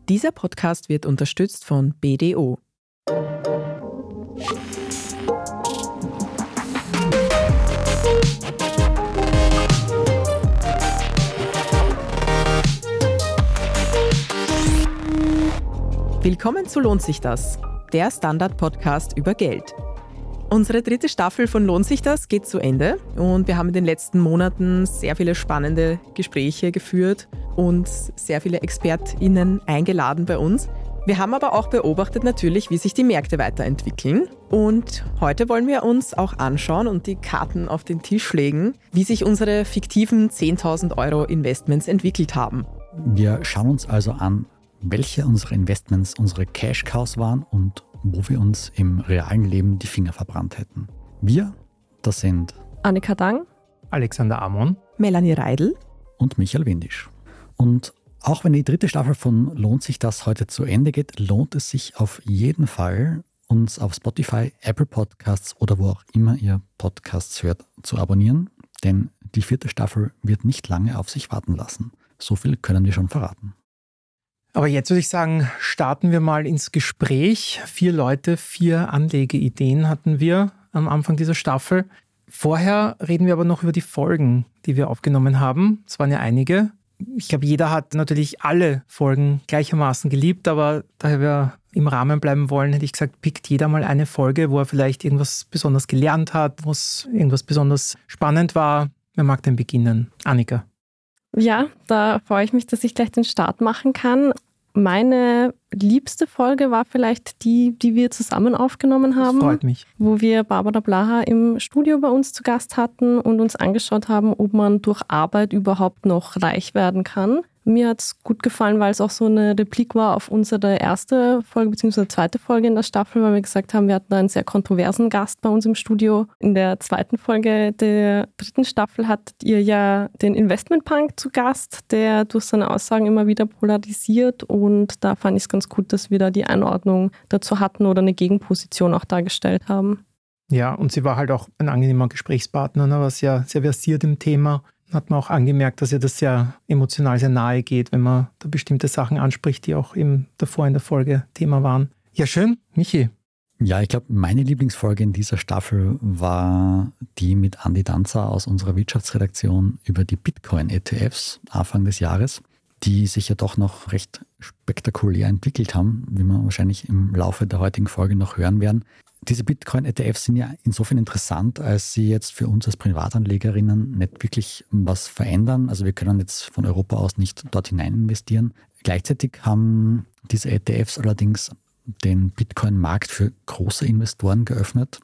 Dieser Podcast wird unterstützt von BDO. Willkommen zu Lohnt sich das? Der Standard-Podcast über Geld. Unsere 3. Staffel von Lohnt sich das geht zu Ende und wir haben in den letzten Monaten sehr viele spannende Gespräche geführt und sehr viele ExpertInnen eingeladen bei uns. Wir haben aber auch beobachtet natürlich, wie sich die Märkte weiterentwickeln. Und heute wollen wir uns auch anschauen und die Karten auf den Tisch legen, wie sich unsere fiktiven 10.000 Euro Investments entwickelt haben. Wir schauen uns also an, welche unserer Investments unsere Cash-Cows waren und wo wir uns im realen Leben die Finger verbrannt hätten. Wir, das sind Annika Dang, Alexander Amon, Melanie Reidl und Michael Windisch. Und auch wenn die 3. Staffel von Lohnt sich das heute zu Ende geht, lohnt es sich auf jeden Fall, uns auf Spotify, Apple Podcasts oder wo auch immer ihr Podcasts hört, zu abonnieren, denn die 4. Staffel wird nicht lange auf sich warten lassen. So viel können wir schon verraten. Aber jetzt würde ich sagen, starten wir mal ins Gespräch. 4 Leute, 4 Anlegeideen hatten wir am Anfang dieser Staffel. Vorher reden wir aber noch über die Folgen, die wir aufgenommen haben. Es waren ja einige. Ich glaube, jeder hat natürlich alle Folgen gleichermaßen geliebt, aber da wir im Rahmen bleiben wollen, hätte ich gesagt, pickt jeder mal eine Folge, wo er vielleicht irgendwas besonders gelernt hat, wo es irgendwas besonders spannend war. Wer mag denn beginnen? Annika. Ja, da freue ich mich, dass ich gleich den Start machen kann. Meine liebste Folge war vielleicht die wir zusammen aufgenommen haben. Das freut mich. Wo wir Barbara Blaha im Studio bei uns zu Gast hatten und uns angeschaut haben, ob man durch Arbeit überhaupt noch reich werden kann. Mir hat es gut gefallen, weil es auch so eine Replik war auf unsere erste Folge bzw. 2. Folge in der Staffel, weil wir gesagt haben, wir hatten einen sehr kontroversen Gast bei uns im Studio. In der 2. Folge der 3. Staffel hattet ihr ja den Investmentpunk zu Gast, der durch seine Aussagen immer wieder polarisiert, und da fand ich es ganz gut, dass wir da die Einordnung dazu hatten oder eine Gegenposition auch dargestellt haben. Ja, und sie war halt auch ein angenehmer Gesprächspartner, ne, war sehr, sehr versiert im Thema. Hat man auch angemerkt, dass ihr das sehr emotional sehr nahe geht, wenn man da bestimmte Sachen anspricht, die auch eben davor in der Folge Thema waren. Ja, schön. Michi. Ja, ich glaube, meine Lieblingsfolge in dieser Staffel war die mit Andi Danzer aus unserer Wirtschaftsredaktion über die Bitcoin-ETFs Anfang des Jahres, die sich ja doch noch recht spektakulär entwickelt haben, wie wir wahrscheinlich im Laufe der heutigen Folge noch hören werden. Diese Bitcoin-ETFs sind ja insofern interessant, als sie jetzt für uns als Privatanlegerinnen nicht wirklich was verändern. Also wir können jetzt von Europa aus nicht dort hinein investieren. Gleichzeitig haben diese ETFs allerdings den Bitcoin-Markt für große Investoren geöffnet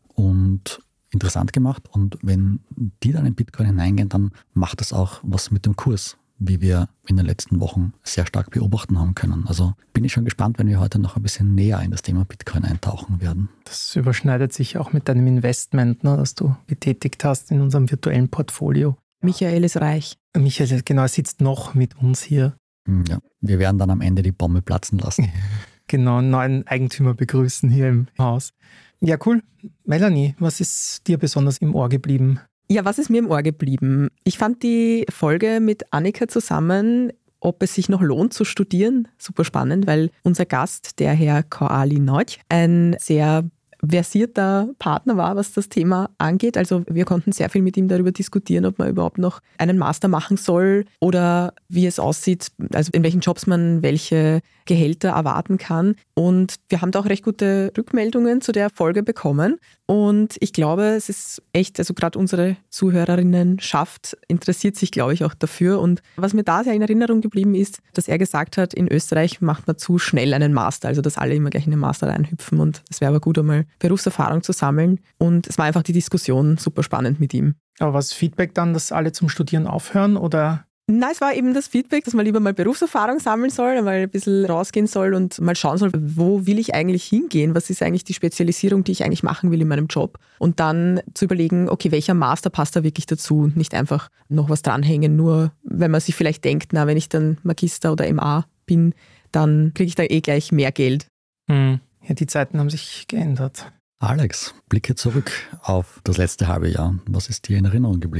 und interessant gemacht. Und wenn die dann in Bitcoin hineingehen, dann macht das auch was mit dem Kurs, wie wir in den letzten Wochen sehr stark beobachten haben können. Also bin ich schon gespannt, wenn wir heute noch ein bisschen näher in das Thema Bitcoin eintauchen werden. Das überschneidet sich auch mit deinem Investment, ne, das du getätigt hast in unserem virtuellen Portfolio. Michael ist reich. Michael, genau, sitzt noch mit uns hier. Ja, wir werden dann am Ende die Bombe platzen lassen. Genau, einen neuen Eigentümer begrüßen hier im Haus. Ja, cool. Melanie, was ist dir besonders im Ohr geblieben? Ja, was ist mir im Ohr geblieben? Ich fand die Folge mit Annika zusammen, ob es sich noch lohnt zu studieren, super spannend, weil unser Gast, der Herr Koali Nagy, ein sehr versierter Partner war, was das Thema angeht. Also wir konnten sehr viel mit ihm darüber diskutieren, ob man überhaupt noch einen Master machen soll oder wie es aussieht, also in welchen Jobs man welche Gehälter erwarten kann. Und wir haben da auch recht gute Rückmeldungen zu der Folge bekommen. Und ich glaube, es ist echt, also gerade unsere Zuhörerinnenschaft interessiert sich, glaube ich, auch dafür. Und was mir da sehr in Erinnerung geblieben ist, dass er gesagt hat, in Österreich macht man zu schnell einen Master, also dass alle immer gleich in den Master reinhüpfen. Und es wäre aber gut, einmal Berufserfahrung zu sammeln. Und es war einfach die Diskussion super spannend mit ihm. Aber was Feedback dann, dass alle zum Studieren aufhören oder? Nein, es war eben das Feedback, dass man lieber mal Berufserfahrung sammeln soll, mal ein bisschen rausgehen soll und mal schauen soll, wo will ich eigentlich hingehen, was ist eigentlich die Spezialisierung, die ich eigentlich machen will in meinem Job, und dann zu überlegen, okay, welcher Master passt da wirklich dazu, nicht einfach noch was dranhängen, nur wenn man sich vielleicht denkt, na, wenn ich dann Magister oder MA bin, dann kriege ich da eh gleich mehr Geld. Ja, die Zeiten haben sich geändert. Alex, blicke zurück auf das letzte halbe Jahr. Was ist dir in Erinnerung geblieben?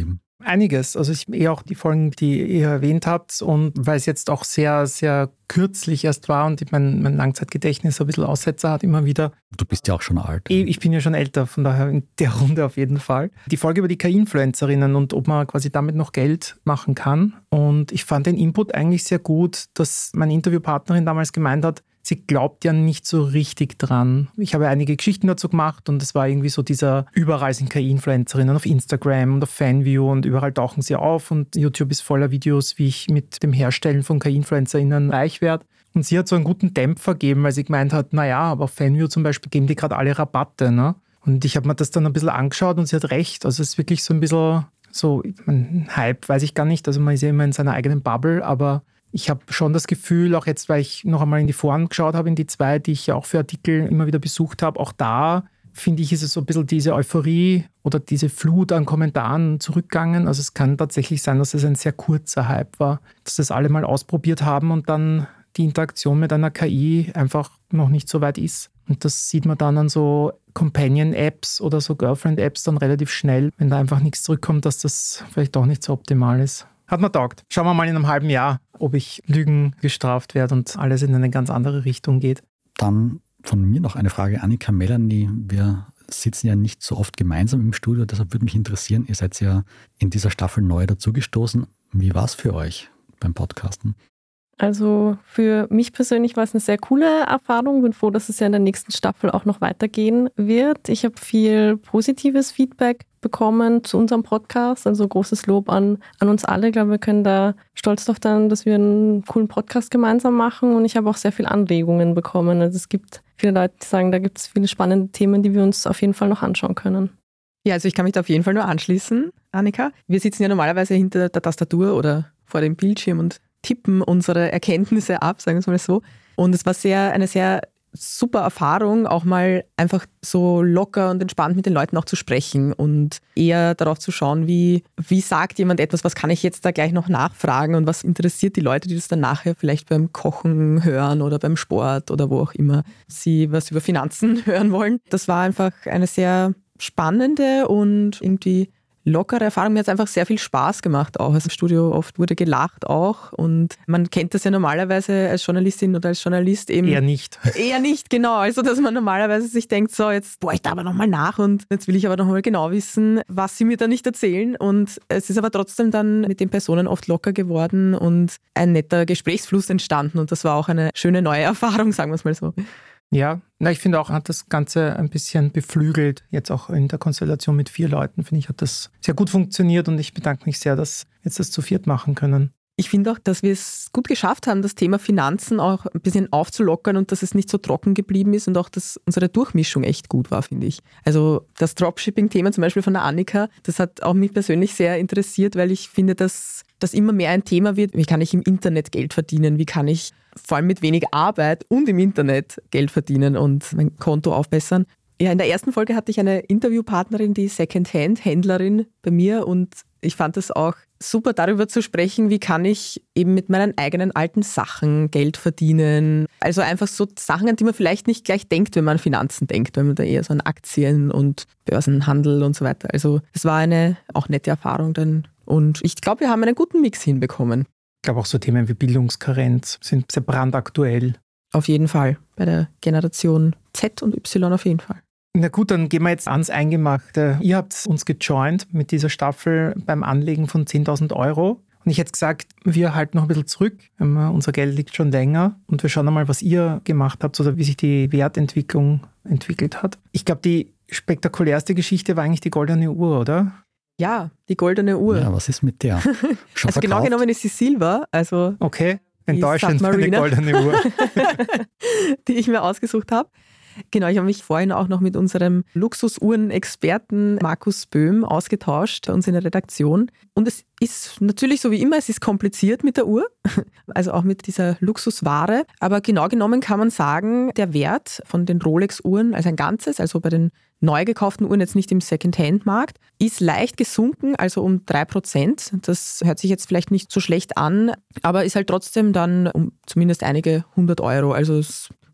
Einiges. Also ich auch die Folgen, die ihr erwähnt habt und weil es jetzt auch sehr, sehr kürzlich erst war und mein Langzeitgedächtnis ein bisschen Aussetzer hat immer wieder. Du bist ja auch schon alt. Ich bin ja schon älter, von daher in der Runde auf jeden Fall. Die Folge über die KI-Influencerinnen und ob man quasi damit noch Geld machen kann. Und ich fand den Input eigentlich sehr gut, dass meine Interviewpartnerin damals gemeint hat, sie glaubt ja nicht so richtig dran. Ich habe einige Geschichten dazu gemacht und es war irgendwie so dieser, überall sind KI-Influencerinnen auf Instagram und auf Fanview und überall tauchen sie auf und YouTube ist voller Videos, wie ich mit dem Herstellen von KI-InfluencerInnen reich werde. Und sie hat so einen guten Dämpfer gegeben, weil sie gemeint hat, naja, aber auf Fanview zum Beispiel geben die gerade alle Rabatte, ne? Und ich habe mir das dann ein bisschen angeschaut und sie hat recht. Also es ist wirklich so ein bisschen so, Hype, weiß ich gar nicht. Also man ist ja immer in seiner eigenen Bubble, aber ich habe schon das Gefühl, auch jetzt, weil ich noch einmal in die Foren geschaut habe, in die 2, die ich ja auch für Artikel immer wieder besucht habe, auch da finde ich, ist es so ein bisschen diese Euphorie oder diese Flut an Kommentaren zurückgegangen. Also es kann tatsächlich sein, dass es ein sehr kurzer Hype war, dass das alle mal ausprobiert haben und dann die Interaktion mit einer KI einfach noch nicht so weit ist. Und das sieht man dann an so Companion-Apps oder so Girlfriend-Apps dann relativ schnell, wenn da einfach nichts zurückkommt, dass das vielleicht doch nicht so optimal ist. Hat mir taugt. Schauen wir mal in einem halben Jahr, ob ich Lügen gestraft werde und alles in eine ganz andere Richtung geht. Dann von mir noch eine Frage, Annika, Melanie. Wir sitzen ja nicht so oft gemeinsam im Studio, deshalb würde mich interessieren, ihr seid ja in dieser Staffel neu dazugestoßen. Wie war es für euch beim Podcasten? Also für mich persönlich war es eine sehr coole Erfahrung. Bin froh, dass es ja in der nächsten Staffel auch noch weitergehen wird. Ich habe viel positives Feedback bekommen zu unserem Podcast. Also großes Lob an uns alle. Ich glaube, wir können da stolz darauf sein, dass wir einen coolen Podcast gemeinsam machen. Und ich habe auch sehr viele Anregungen bekommen. Also es gibt viele Leute, die sagen, da gibt es viele spannende Themen, die wir uns auf jeden Fall noch anschauen können. Ja, also ich kann mich da auf jeden Fall nur anschließen, Annika. Wir sitzen ja normalerweise hinter der Tastatur oder vor dem Bildschirm und tippen unsere Erkenntnisse ab, sagen wir es mal so. Und es war eine sehr super Erfahrung, auch mal einfach so locker und entspannt mit den Leuten auch zu sprechen und eher darauf zu schauen, wie sagt jemand etwas, was kann ich jetzt da gleich noch nachfragen und was interessiert die Leute, die das dann nachher vielleicht beim Kochen hören oder beim Sport oder wo auch immer sie was über Finanzen hören wollen. Das war einfach eine sehr spannende und irgendwie lockere Erfahrung. Mir hat es einfach sehr viel Spaß gemacht auch. Also im Studio oft wurde gelacht auch und man kennt das ja normalerweise als Journalistin oder als Journalist eben. Eher nicht. Eher nicht, genau. Also dass man normalerweise sich denkt, so jetzt bohre ich da aber nochmal nach und jetzt will ich aber nochmal genau wissen, was sie mir da nicht erzählen. Und es ist aber trotzdem dann mit den Personen oft locker geworden und ein netter Gesprächsfluss entstanden und das war auch eine schöne neue Erfahrung, sagen wir es mal so. Ja, ich finde auch, hat das Ganze ein bisschen beflügelt, jetzt auch in der Konstellation mit 4 Leuten, finde ich, hat das sehr gut funktioniert und ich bedanke mich sehr, dass wir jetzt das zu 4 machen können. Ich finde auch, dass wir es gut geschafft haben, das Thema Finanzen auch ein bisschen aufzulockern und dass es nicht so trocken geblieben ist und auch, dass unsere Durchmischung echt gut war, finde ich. Also das Dropshipping-Thema zum Beispiel von der Annika, das hat auch mich persönlich sehr interessiert, weil ich finde, dass das immer mehr ein Thema wird. Wie kann ich im Internet Geld verdienen? Wie kann ich vor allem mit wenig Arbeit und im Internet Geld verdienen und mein Konto aufbessern? Ja, in der ersten Folge hatte ich eine Interviewpartnerin, die Secondhand-Händlerin bei mir und ich fand es auch super, darüber zu sprechen, wie kann ich eben mit meinen eigenen alten Sachen Geld verdienen. Also einfach so Sachen, an die man vielleicht nicht gleich denkt, wenn man an Finanzen denkt, weil man da eher so an Aktien und Börsenhandel und so weiter. Also es war eine auch nette Erfahrung dann und ich glaube, wir haben einen guten Mix hinbekommen. Ich glaube auch so Themen wie Bildungskarenz sind sehr brandaktuell. Auf jeden Fall, bei der Generation Z und Y auf jeden Fall. Na gut, dann gehen wir jetzt ans Eingemachte. Ihr habt uns gejoint mit dieser Staffel beim Anlegen von 10.000 Euro. Und ich hätte gesagt, wir halten noch ein bisschen zurück. Unser Geld liegt schon länger. Und wir schauen einmal, was ihr gemacht habt oder wie sich die Wertentwicklung entwickelt hat. Ich glaube, die spektakulärste Geschichte war eigentlich die goldene Uhr, oder? Ja, die goldene Uhr. Ja, was ist mit der? Schon also genau genommen ist sie Silber. Also okay, enttäuschend für eine goldene Uhr. Die ich mir ausgesucht habe. Genau, ich habe mich vorhin auch noch mit unserem Luxusuhren-Experten Markus Böhm ausgetauscht bei uns in der Redaktion. Und es ist natürlich so wie immer, es ist kompliziert mit der Uhr, also auch mit dieser Luxusware. Aber genau genommen kann man sagen, der Wert von den Rolex-Uhren als ein Ganzes, also bei den neu gekauften Uhren jetzt nicht im Secondhand-Markt, ist leicht gesunken, also um 3%. Das hört sich jetzt vielleicht nicht so schlecht an, aber ist halt trotzdem dann um zumindest einige 100 Euro. Also es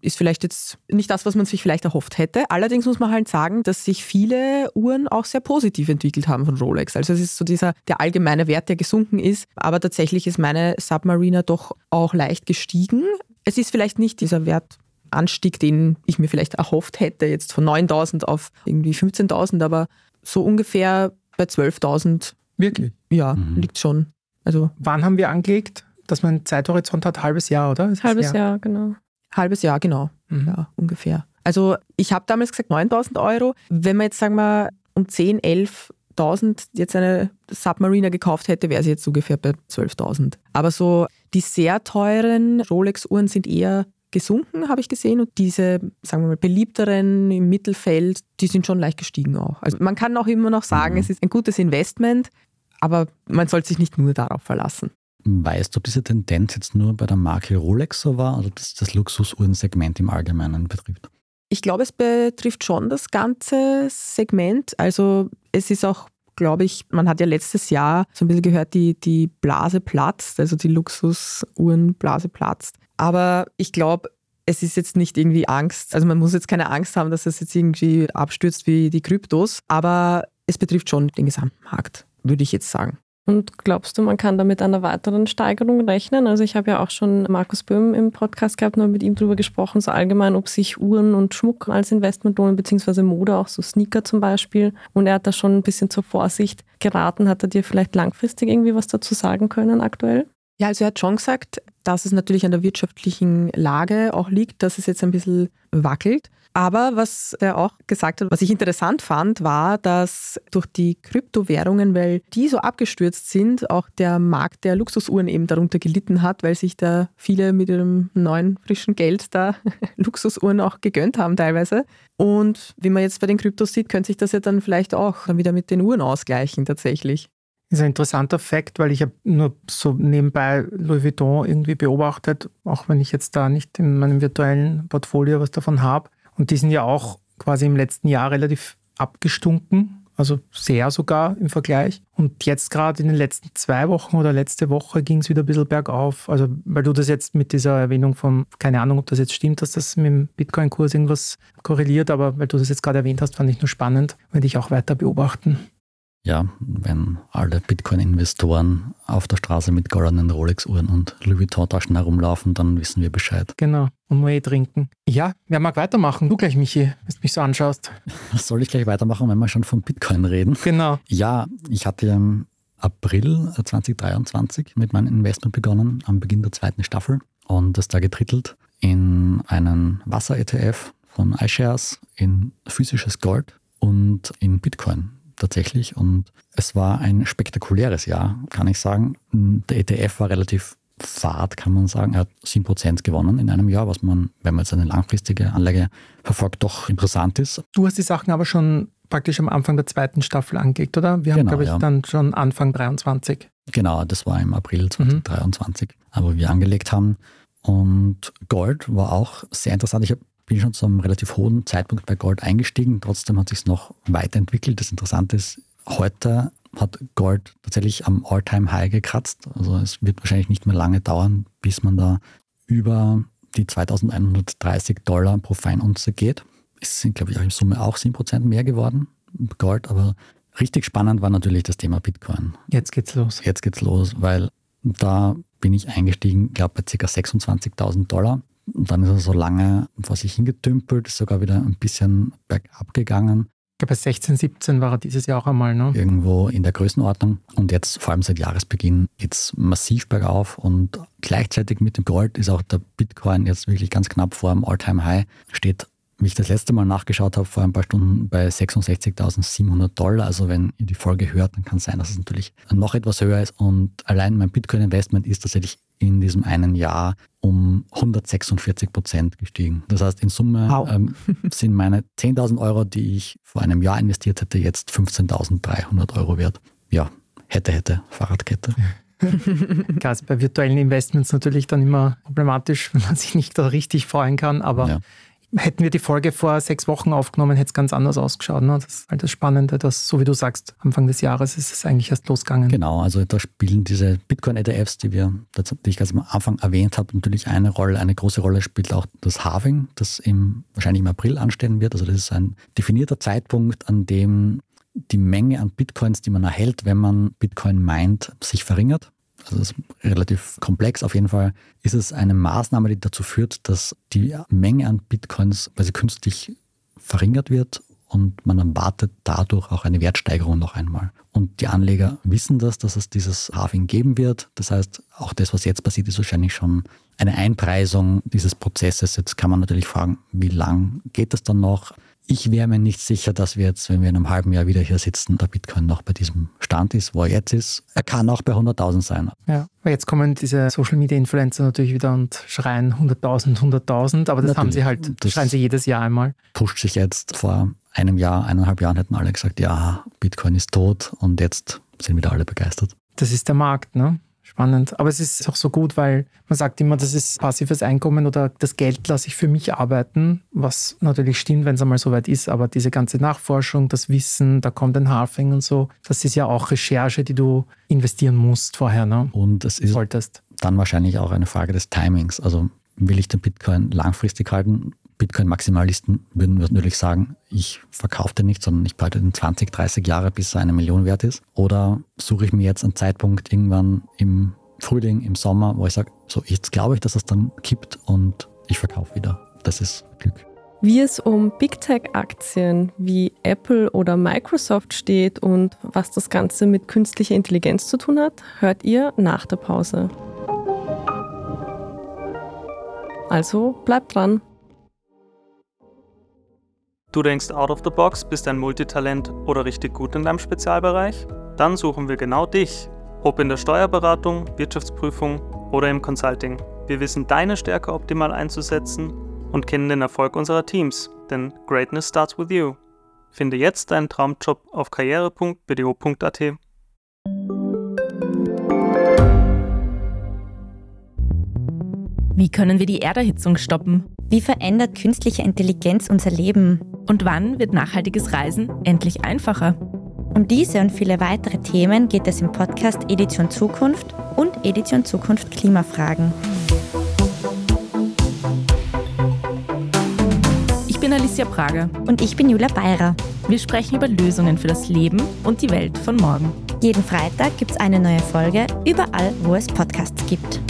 ist vielleicht jetzt nicht das, was man sich vielleicht erhofft hätte. Allerdings muss man halt sagen, dass sich viele Uhren auch sehr positiv entwickelt haben von Rolex. Also es ist so der allgemeine Wert, der gesunken ist. Aber tatsächlich ist meine Submariner doch auch leicht gestiegen. Es ist vielleicht nicht dieser Wertanstieg, den ich mir vielleicht erhofft hätte, jetzt von 9.000 auf irgendwie 15.000, aber so ungefähr bei 12.000. Wirklich? Ja, liegt schon. Also wann haben wir angelegt, dass man einen Zeithorizont hat? Halbes Jahr, oder? Halbes Jahr, genau. Halbes Jahr, genau. Ja, ungefähr. Also ich habe damals gesagt 9.000 Euro. Wenn man jetzt, sagen wir, um 10.000, 11.000 jetzt eine Submariner gekauft hätte, wäre sie jetzt ungefähr bei 12.000. Aber so die sehr teuren Rolex-Uhren sind eher gesunken, habe ich gesehen. Und diese, sagen wir mal, beliebteren im Mittelfeld, die sind schon leicht gestiegen auch. Also man kann auch immer noch sagen, es ist ein gutes Investment, aber man sollte sich nicht nur darauf verlassen. Weißt du, ob diese Tendenz jetzt nur bei der Marke Rolex so war oder ob das Luxusuhrensegment im Allgemeinen betrifft? Ich glaube, es betrifft schon das ganze Segment. Also es ist auch, glaube ich, man hat ja letztes Jahr so ein bisschen gehört, die Blase platzt, also die Luxusuhrenblase platzt. Aber ich glaube, es ist jetzt nicht irgendwie Angst. Also man muss jetzt keine Angst haben, dass es jetzt irgendwie abstürzt wie die Kryptos. Aber es betrifft schon den Gesamtmarkt, würde ich jetzt sagen. Und glaubst du, man kann da mit einer weiteren Steigerung rechnen? Also ich habe ja auch schon Markus Böhm im Podcast gehabt und mit ihm darüber gesprochen, so allgemein, ob sich Uhren und Schmuck als Investment lohnen, beziehungsweise Mode, auch so Sneaker zum Beispiel. Und er hat da schon ein bisschen zur Vorsicht geraten. Hat er dir vielleicht langfristig irgendwie was dazu sagen können aktuell? Ja, also er hat schon gesagt, dass es natürlich an der wirtschaftlichen Lage auch liegt, dass es jetzt ein bisschen wackelt. Aber was er auch gesagt hat, was ich interessant fand, war, dass durch die Kryptowährungen, weil die so abgestürzt sind, auch der Markt der Luxusuhren eben darunter gelitten hat, weil sich da viele mit ihrem neuen, frischen Geld da Luxusuhren auch gegönnt haben teilweise. Und wie man jetzt bei den Kryptos sieht, könnte sich das ja dann vielleicht auch dann wieder mit den Uhren ausgleichen tatsächlich. Das ist ein interessanter Fakt, weil ich habe nur so nebenbei Louis Vuitton irgendwie beobachtet, auch wenn ich jetzt da nicht in meinem virtuellen Portfolio was davon habe. Und die sind ja auch quasi im letzten Jahr relativ abgestunken, also sehr sogar im Vergleich. Und jetzt gerade in den letzten 2 Wochen oder letzte Woche ging es wieder ein bisschen bergauf. Also weil du das jetzt mit dieser Erwähnung von, keine Ahnung, ob das jetzt stimmt, dass das mit dem Bitcoin-Kurs irgendwas korreliert, aber weil du das jetzt gerade erwähnt hast, fand ich nur spannend, werde ich auch weiter beobachten. Ja, wenn alle Bitcoin-Investoren auf der Straße mit goldenen Rolex-Uhren und Louis Vuitton-Taschen herumlaufen, dann wissen wir Bescheid. Genau, und Moët trinken. Ja, wer mag weitermachen? Du gleich, Michi, wenn du mich so anschaust. Was soll ich gleich weitermachen, wenn wir schon von Bitcoin reden? Genau. Ja, ich hatte im April 2023 mit meinem Investment begonnen, am Beginn der 2. Staffel und das da getrittelt in einen Wasser-ETF von iShares, in physisches Gold und in Bitcoin. Tatsächlich, und es war ein spektakuläres Jahr, kann ich sagen. Der ETF war relativ fad, kann man sagen. Er hat 7% gewonnen in einem Jahr, was man, wenn man jetzt eine langfristige Anlage verfolgt, doch interessant ist. Du hast die Sachen aber schon praktisch am Anfang der 2. Staffel angelegt, oder? Wir haben, glaube ich, dann schon Anfang 23. Genau, das war im April 2023, wo wir angelegt haben. Und Gold war auch sehr interessant. Ich bin schon zu einem relativ hohen Zeitpunkt bei Gold eingestiegen. Trotzdem hat sich es noch weiterentwickelt. Das Interessante ist, heute hat Gold tatsächlich am All-Time-High gekratzt. Also es wird wahrscheinlich nicht mehr lange dauern, bis man da über die $2.130 pro Feinunze geht. Es sind, glaube ich, in Summe auch 7% mehr geworden, Gold. Aber richtig spannend war natürlich das Thema Bitcoin. Jetzt geht's los. Jetzt geht's los, weil da bin ich eingestiegen, glaube bei ca. $26.000. Und dann ist er so lange vor sich hingetümpelt, ist sogar wieder ein bisschen bergab gegangen. Ich glaube, bei 16, 17 war er dieses Jahr auch einmal, ne? Irgendwo in der Größenordnung. Und jetzt, vor allem seit Jahresbeginn, geht es massiv bergauf. Und gleichzeitig mit dem Gold ist auch der Bitcoin jetzt wirklich ganz knapp vor dem All-Time-High. Steht, wie ich das letzte Mal nachgeschaut habe, vor ein paar Stunden bei $66.700. Also wenn ihr die Folge hört, dann kann es sein, dass es natürlich noch etwas höher ist. Und allein mein Bitcoin-Investment ist tatsächlich in diesem einen Jahr um 146% gestiegen. Das heißt, in Summe sind meine 10.000 Euro, die ich vor einem Jahr investiert hätte, jetzt 15.300 Euro wert. Ja, hätte, Fahrradkette. Klar, ist bei virtuellen Investments natürlich dann immer problematisch, wenn man sich nicht da richtig freuen kann, aber hätten wir die Folge vor 6 Wochen aufgenommen, hätte es ganz anders ausgeschaut. Ne? Das ist halt das Spannende, dass, so wie du sagst, Anfang des Jahres ist es eigentlich erst losgegangen. Genau, also da spielen diese Bitcoin-ETFs, die ich ganz am Anfang erwähnt habe, natürlich eine Rolle. Eine große Rolle spielt auch das Halving, das wahrscheinlich im April anstehen wird. Also das ist ein definierter Zeitpunkt, an dem die Menge an Bitcoins, die man erhält, wenn man Bitcoin meint, sich verringert. Also das ist relativ komplex. Auf jeden Fall ist es eine Maßnahme, die dazu führt, dass die Menge an Bitcoins quasi künstlich verringert wird und man erwartet dadurch auch eine Wertsteigerung noch einmal. Und die Anleger wissen dass es dieses Halving geben wird. Das heißt, auch das, was jetzt passiert, ist wahrscheinlich schon eine Einpreisung dieses Prozesses. Jetzt kann man natürlich fragen, wie lang geht das dann noch? Ich wäre mir nicht sicher, dass wir jetzt, wenn wir in einem halben Jahr wieder hier sitzen, der Bitcoin noch bei diesem Stand ist, wo er jetzt ist. Er kann auch bei 100.000 sein. Ja, weil jetzt kommen diese Social-Media-Influencer natürlich wieder und schreien 100.000, aber das haben sie halt, das schreien sie jedes Jahr einmal. Pusht sich jetzt. Vor einem Jahr, 1,5 Jahren hätten alle gesagt, ja, Bitcoin ist tot und jetzt sind wieder alle begeistert. Das ist der Markt, ne? Spannend. Aber es ist auch so gut, weil man sagt immer, das ist passives Einkommen oder das Geld lasse ich für mich arbeiten, was natürlich stimmt, wenn es einmal soweit ist, aber diese ganze Nachforschung, das Wissen, da kommt ein Halving und so, das ist ja auch Recherche, die du investieren musst vorher, ne? Und es ist dann wahrscheinlich auch eine Frage des Timings. Also will ich den Bitcoin langfristig halten? Bitcoin-Maximalisten würden natürlich sagen, ich verkaufe den nicht, sondern ich behalte den 20, 30 Jahre, bis er 1 Million wert ist. Oder suche ich mir jetzt einen Zeitpunkt irgendwann im Frühling, im Sommer, wo ich sage, so jetzt glaube ich, dass es dann kippt und ich verkaufe wieder. Das ist Glück. Wie es um Big Tech-Aktien wie Apple oder Microsoft steht und was das Ganze mit künstlicher Intelligenz zu tun hat, hört ihr nach der Pause. Also bleibt dran. Du denkst out of the box, bist ein Multitalent oder richtig gut in deinem Spezialbereich? Dann suchen wir genau dich. Ob in der Steuerberatung, Wirtschaftsprüfung oder im Consulting. Wir wissen deine Stärke optimal einzusetzen und kennen den Erfolg unserer Teams, denn Greatness starts with you. Finde jetzt deinen Traumjob auf karriere.bdo.at. Wie können wir die Erderhitzung stoppen? Wie verändert künstliche Intelligenz unser Leben? Und wann wird nachhaltiges Reisen endlich einfacher? Um diese und viele weitere Themen geht es im Podcast Edition Zukunft und Edition Zukunft Klimafragen. Ich bin Alicia Prager. Und ich bin Julia Beirer. Wir sprechen über Lösungen für das Leben und die Welt von morgen. Jeden Freitag gibt es eine neue Folge, überall, wo es Podcasts gibt.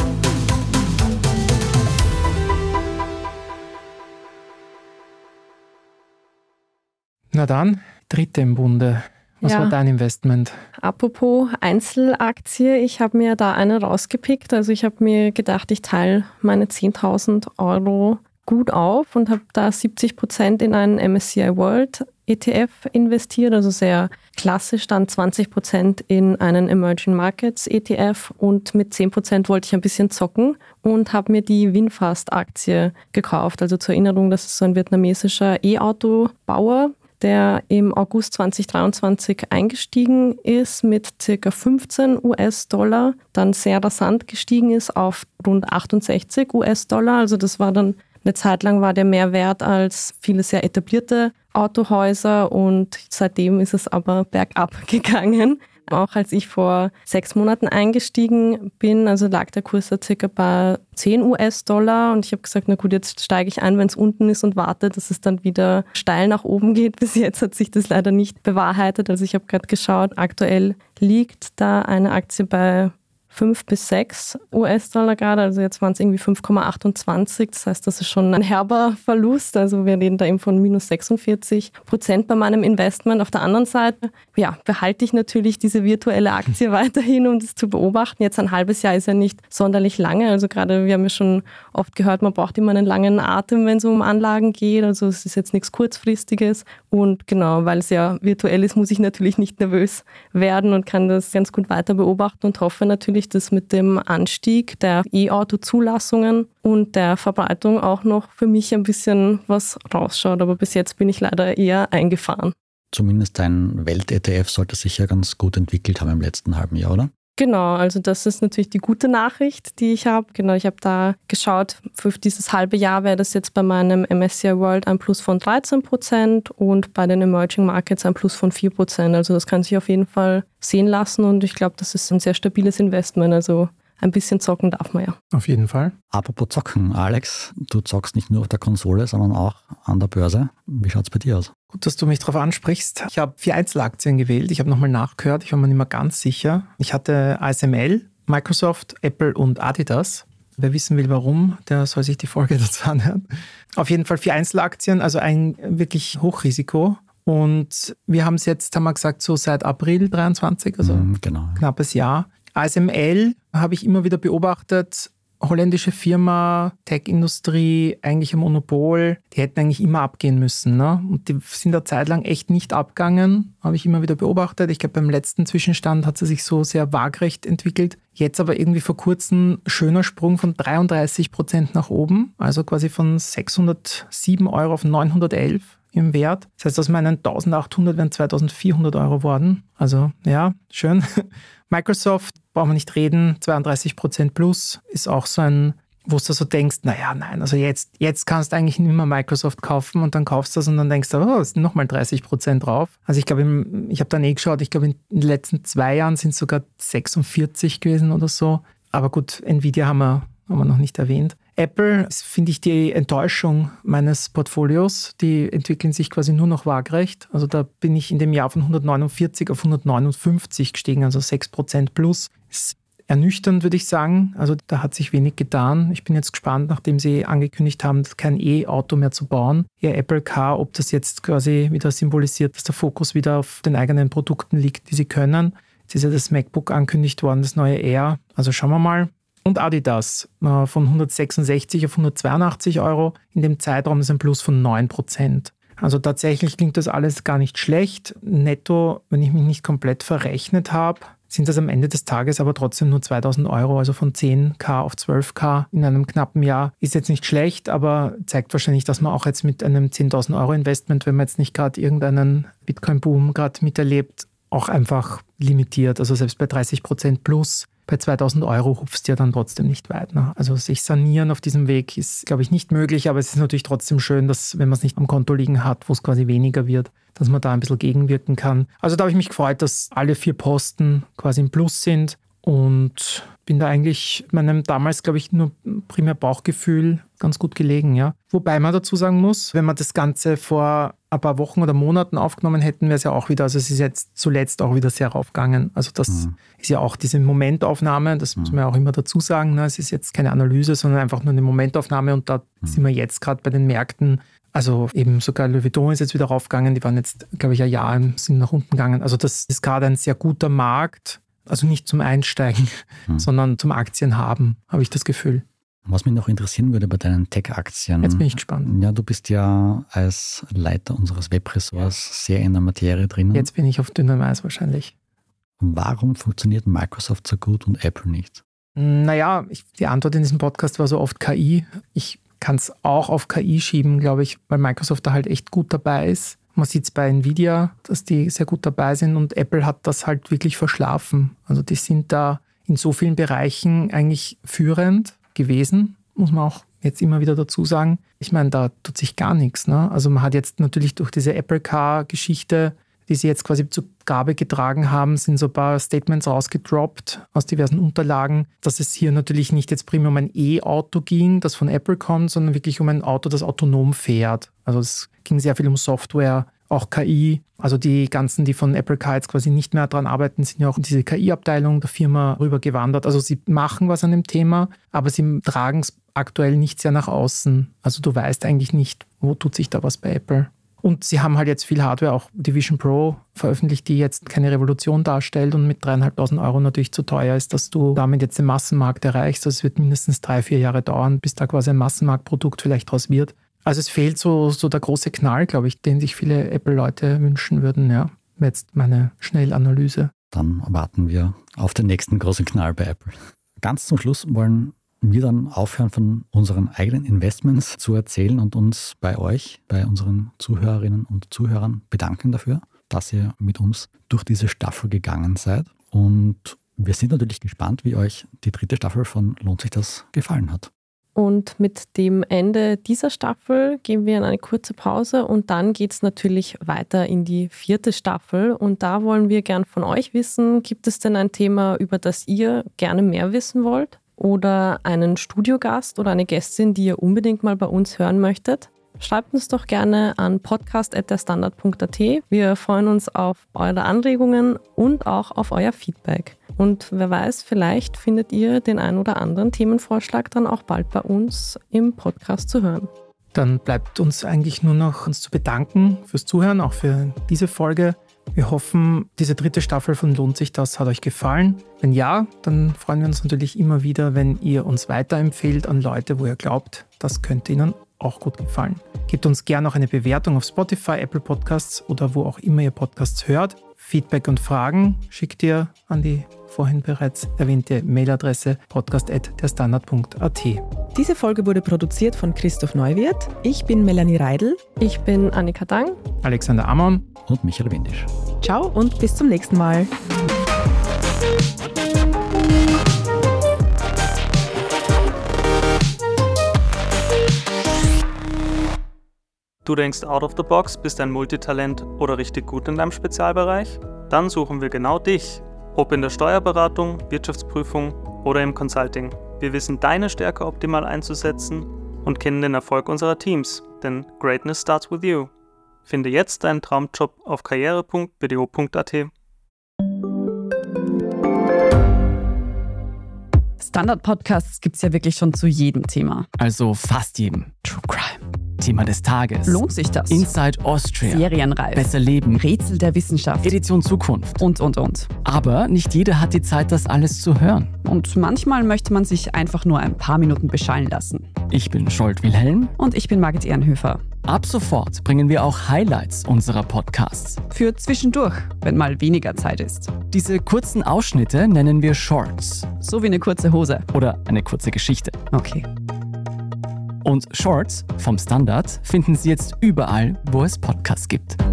Na dann, dritte im Bunde. Was war dein Investment? Apropos Einzelaktie, ich habe mir da eine rausgepickt. Also ich habe mir gedacht, ich teile meine 10.000 Euro gut auf und habe da 70% in einen MSCI World ETF investiert, also sehr klassisch, dann 20% in einen Emerging Markets ETF und mit 10% wollte ich ein bisschen zocken und habe mir die Winfast-Aktie gekauft. Also zur Erinnerung, das ist so ein vietnamesischer E-Auto-Bauer, der im August 2023 eingestiegen ist mit ca. 15 US-Dollar, dann sehr rasant gestiegen ist auf rund 68 US-Dollar. Also das war dann eine Zeit lang war der mehr wert als viele sehr etablierte Autohäuser und seitdem ist es aber bergab gegangen. Auch als ich vor 6 Monaten eingestiegen bin, also lag der Kurs da circa bei 10 US-Dollar und ich habe gesagt, na gut, jetzt steige ich ein, wenn es unten ist und warte, dass es dann wieder steil nach oben geht. Bis jetzt hat sich das leider nicht bewahrheitet. Also ich habe gerade geschaut, aktuell liegt da eine Aktie bei 5 bis 6 US-Dollar gerade, also jetzt waren es irgendwie 5,28. Das heißt, das ist schon ein herber Verlust. Also wir reden da eben von minus 46% bei meinem Investment. Auf der anderen Seite, ja, behalte ich natürlich diese virtuelle Aktie weiterhin, um das zu beobachten. Jetzt ein halbes Jahr ist ja nicht sonderlich lange. Also gerade, wir haben ja schon oft gehört, man braucht immer einen langen Atem, wenn es um Anlagen geht. Also es ist jetzt nichts Kurzfristiges. Und genau, weil es ja virtuell ist, muss ich natürlich nicht nervös werden und kann das ganz gut weiter beobachten und hoffe natürlich, dass mit dem Anstieg der E-Auto-Zulassungen und der Verbreitung auch noch für mich ein bisschen was rausschaut. Aber bis jetzt bin ich leider eher eingefahren. Zumindest dein Welt-ETF sollte sich ja ganz gut entwickelt haben im letzten halben Jahr, oder? Genau, also das ist natürlich die gute Nachricht, die ich habe. Genau, ich habe da geschaut, für dieses halbe Jahr wäre das jetzt bei meinem MSCI World ein Plus von 13% und bei den Emerging Markets ein Plus von 4%. Also das kann sich auf jeden Fall sehen lassen und ich glaube, das ist ein sehr stabiles Investment. Also ein bisschen zocken darf man ja. Auf jeden Fall. Apropos zocken, Alex, du zockst nicht nur auf der Konsole, sondern auch an der Börse. Wie schaut es bei dir aus? Gut, dass du mich darauf ansprichst. Ich habe 4 Einzelaktien gewählt. Ich habe nochmal nachgehört. Ich war mir nicht mehr ganz sicher. Ich hatte ASML, Microsoft, Apple und Adidas. Wer wissen will, warum, der soll sich die Folge dazu anhören. Auf jeden Fall 4 Einzelaktien, also ein wirklich Hochrisiko. Und wir haben es jetzt, haben wir gesagt, so seit April 23, also genau. Knappes Jahr. ASML habe ich immer wieder beobachtet, holländische Firma, Tech-Industrie, eigentlich ein Monopol, die hätten eigentlich immer abgehen müssen. Ne? Und die sind eine Zeit lang echt nicht abgegangen, habe ich immer wieder beobachtet. Ich glaube, beim letzten Zwischenstand hat sie sich so sehr waagrecht entwickelt. Jetzt aber irgendwie vor kurzem schöner Sprung von 33% nach oben, also quasi von 607 Euro auf 911 im Wert. Das heißt, aus meinen 1.800 wären 2.400 Euro geworden. Also ja, schön. Microsoft, brauchen wir nicht reden, 32% plus, ist auch so ein, wo du so denkst, also jetzt kannst du eigentlich nicht mehr Microsoft kaufen und dann kaufst du das und dann denkst du, es sind nochmal 30% drauf. Also ich glaube, ich habe dann geschaut, ich glaube in den letzten 2 Jahren sind es sogar 46 gewesen oder so. Aber gut, Nvidia haben wir noch nicht erwähnt. Apple ist, finde ich, die Enttäuschung meines Portfolios. Die entwickeln sich quasi nur noch waagrecht. Also da bin ich in dem Jahr von 149 auf 159 gestiegen, also 6% plus. Ist ernüchternd, würde ich sagen. Also da hat sich wenig getan. Ich bin jetzt gespannt, nachdem sie angekündigt haben, kein E-Auto mehr zu bauen. Ihr Apple Car, ob das jetzt quasi wieder symbolisiert, dass der Fokus wieder auf den eigenen Produkten liegt, die sie können. Jetzt ist ja das MacBook angekündigt worden, das neue Air. Also schauen wir mal. Und Adidas von 166 auf 182 Euro. In dem Zeitraum ist ein Plus von 9%. Also tatsächlich klingt das alles gar nicht schlecht. Netto, wenn ich mich nicht komplett verrechnet habe, sind das am Ende des Tages aber trotzdem nur 2.000 Euro, also von 10.000 auf 12.000 in einem knappen Jahr. Ist jetzt nicht schlecht, aber zeigt wahrscheinlich, dass man auch jetzt mit einem 10.000 Euro Investment, wenn man jetzt nicht gerade irgendeinen Bitcoin-Boom gerade miterlebt, auch einfach limitiert. Also selbst bei 30% plus, bei 2.000 Euro hupfst du ja dann trotzdem nicht weit. Ne? Also sich sanieren auf diesem Weg ist, glaube ich, nicht möglich, aber es ist natürlich trotzdem schön, dass, wenn man es nicht am Konto liegen hat, wo es quasi weniger wird, dass man da ein bisschen gegenwirken kann. Also da habe ich mich gefreut, dass alle 4 Posten quasi im Plus sind und bin da eigentlich meinem damals, glaube ich, nur primär Bauchgefühl ganz gut gelegen. Ja. Wobei man dazu sagen muss, wenn man das Ganze vor ein paar Wochen oder Monaten aufgenommen hätten, wäre es ja auch wieder, also es ist jetzt zuletzt auch wieder sehr raufgegangen. Also das ist ja auch diese Momentaufnahme, das muss man ja auch immer dazu sagen. Ne? Es ist jetzt keine Analyse, sondern einfach nur eine Momentaufnahme und da sind wir jetzt gerade bei den Märkten. Also eben sogar Louis Vuitton ist jetzt wieder raufgegangen, die waren jetzt, glaube ich, ein Jahr sind nach unten gegangen. Also das ist gerade ein sehr guter Markt, also nicht zum Einsteigen, sondern zum Aktien haben, habe ich das Gefühl. Was mich noch interessieren würde bei deinen Tech-Aktien. Jetzt bin ich gespannt. Ja, du bist ja als Leiter unseres Webressorts sehr in der Materie drin. Jetzt bin ich auf dünnem Eis wahrscheinlich. Warum funktioniert Microsoft so gut und Apple nicht? Naja, die Antwort in diesem Podcast war so oft KI. Ich kann es auch auf KI schieben, glaube ich, weil Microsoft da halt echt gut dabei ist. Man sieht es bei Nvidia, dass die sehr gut dabei sind und Apple hat das halt wirklich verschlafen. Also die sind da in so vielen Bereichen eigentlich führend gewesen, muss man auch jetzt immer wieder dazu sagen. Ich meine, da tut sich gar nichts. Ne? Also man hat jetzt natürlich durch diese Apple Car-Geschichte, die sie jetzt quasi zur Gabe getragen haben, sind so ein paar Statements rausgedroppt aus diversen Unterlagen, dass es hier natürlich nicht jetzt primär um ein E-Auto ging, das von Apple kommt, sondern wirklich um ein Auto, das autonom fährt. Also es ging sehr viel um Software, auch KI. Also die ganzen, die von Apple Car jetzt quasi nicht mehr dran arbeiten, sind ja auch in diese KI-Abteilung der Firma rübergewandert. Also sie machen was an dem Thema, aber sie tragen es aktuell nicht sehr nach außen. Also du weißt eigentlich nicht, wo tut sich da was bei Apple. Und sie haben halt jetzt viel Hardware, auch die Vision Pro veröffentlicht, die jetzt keine Revolution darstellt und mit 3.500 Euro natürlich zu teuer ist, dass du damit jetzt den Massenmarkt erreichst. Also es wird mindestens 3-4 Jahre dauern, bis da quasi ein Massenmarktprodukt vielleicht draus wird. Also es fehlt so der große Knall, glaube ich, den sich viele Apple-Leute wünschen würden. Ja, jetzt meine Schnellanalyse. Dann warten wir auf den nächsten großen Knall bei Apple. Ganz zum Schluss wollen wir dann aufhören, von unseren eigenen Investments zu erzählen und uns bei euch, bei unseren Zuhörerinnen und Zuhörern bedanken dafür, dass ihr mit uns durch diese Staffel gegangen seid. Und Wir sind natürlich gespannt, wie euch die 3. Staffel von Lohnt sich das gefallen hat. Und mit dem Ende dieser Staffel gehen wir in eine kurze Pause und dann geht es natürlich weiter in die 4. Staffel. Und da wollen wir gern von euch wissen, gibt es denn ein Thema, über das ihr gerne mehr wissen wollt? Oder einen Studiogast oder eine Gästin, die ihr unbedingt mal bei uns hören möchtet? Schreibt uns doch gerne an podcast@derstandard.at. Wir freuen uns auf eure Anregungen und auch auf euer Feedback. Und wer weiß, vielleicht findet ihr den ein oder anderen Themenvorschlag dann auch bald bei uns im Podcast zu hören. Dann bleibt uns eigentlich nur noch uns zu bedanken fürs Zuhören, auch für diese Folge. Wir hoffen, diese 3. Staffel von Lohnt sich das hat euch gefallen. Wenn ja, dann freuen wir uns natürlich immer wieder, wenn ihr uns weiterempfehlt an Leute, wo ihr glaubt, das könnte ihnen auch gut gefallen. Gebt uns gerne auch eine Bewertung auf Spotify, Apple Podcasts oder wo auch immer ihr Podcasts hört. Feedback und Fragen schickt ihr an die vorhin bereits erwähnte Mailadresse podcast@derstandard.at. Diese Folge wurde produziert von Christoph Neuwirth. Ich bin Melanie Reidl. Ich bin Annika Dang. Alexander Ammann und Michael Windisch. Ciao und bis zum nächsten Mal. Du denkst out of the box, bist ein Multitalent oder richtig gut in deinem Spezialbereich? Dann suchen wir genau dich. Ob in der Steuerberatung, Wirtschaftsprüfung oder im Consulting. Wir wissen deine Stärke optimal einzusetzen und kennen den Erfolg unserer Teams, denn Greatness starts with you. Finde jetzt deinen Traumjob auf karriere.bdo.at. Standard-Podcasts gibt es ja wirklich schon zu jedem Thema. Also fast jedem. True Crime. Thema des Tages. Lohnt sich das? Inside Austria. Serienreif. Besser leben. Rätsel der Wissenschaft. Edition Zukunft. Und. Aber nicht jeder hat die Zeit, das alles zu hören. Und manchmal möchte man sich einfach nur ein paar Minuten beschallen lassen. Ich bin Scholt Wilhelm. Und ich bin Margit Ehrenhöfer. Ab sofort bringen wir auch Highlights unserer Podcasts. Für zwischendurch, wenn mal weniger Zeit ist. Diese kurzen Ausschnitte nennen wir Shorts. So wie eine kurze Hose. Oder eine kurze Geschichte. Okay. Und Shorts vom Standard finden Sie jetzt überall, wo es Podcasts gibt.